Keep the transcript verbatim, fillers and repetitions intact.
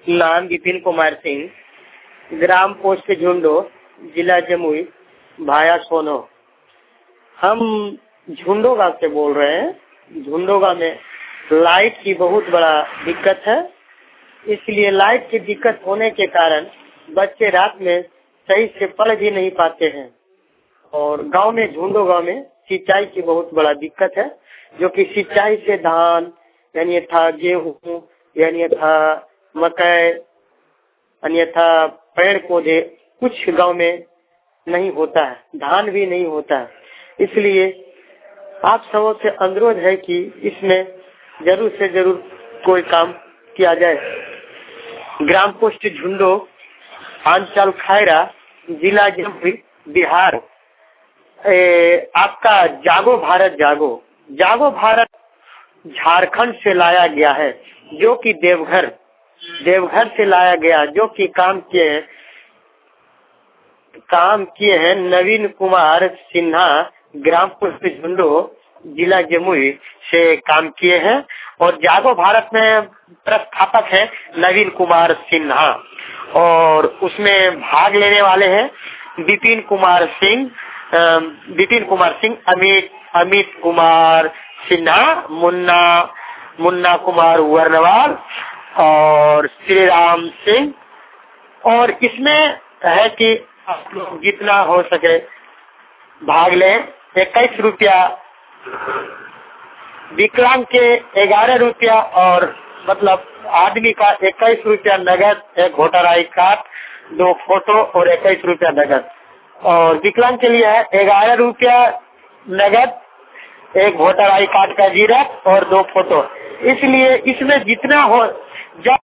नाम विपिन कुमार सिंह, ग्राम पोस्ट झुंडो, जिला जमुई, भाया सोनो। हम झुंडो गांव से बोल रहे हैं। झुंडो गांव में लाइट की बहुत बड़ा दिक्कत है, इसलिए लाइट की दिक्कत होने के कारण बच्चे रात में सही से पढ़ भी नहीं पाते हैं। और गांव में झुंडो गांव में सिंचाई की बहुत बड़ा दिक्कत है, जो कि सिंचाई से धान यानी था गेहूँ यानी था मकई अन्यथा पेड़ पौधे कुछ गांव में नहीं होता है, धान भी नहीं होता है। इसलिए आप सबों से अनुरोध है कि इसमें जरूर से जरूर कोई काम किया जाए। ग्राम पोस्ट झुंडो, अंचल खैरा, जिला जमुई, बिहार। ए, आपका जागो भारत जागो जागो भारत झारखंड से लाया गया है, जो कि देवघर देवघर से लाया गया, जो कि काम किए हैं काम किए हैं नवीन कुमार सिन्हा, ग्राम पोस्ट झुंडो, जिला जमुई से काम किए हैं। और जागो भारत में प्रस्थापक है नवीन कुमार सिन्हा, और उसमें भाग लेने वाले हैं विपिन कुमार सिंह विपिन कुमार सिंह अमित अमित कुमार सिन्हा, मुन्ना मुन्ना कुमार वर्णवाल और श्री राम सिंह। और इसमें है कि आप लोग जितना हो सके भाग लें। इक्कीस रुपया विकलांग के ग्यारह रुपया और मतलब आदमी का इक्कीस रुपया नगद, एक वोटर आई कार्ड, दो फोटो और इक्कीस रुपया नगद। और विकलांग के लिए है ग्यारह रुपया नगद, एक वोटर आई कार्ड का जीरक और दो फोटो। इसलिए इसमें जितना हो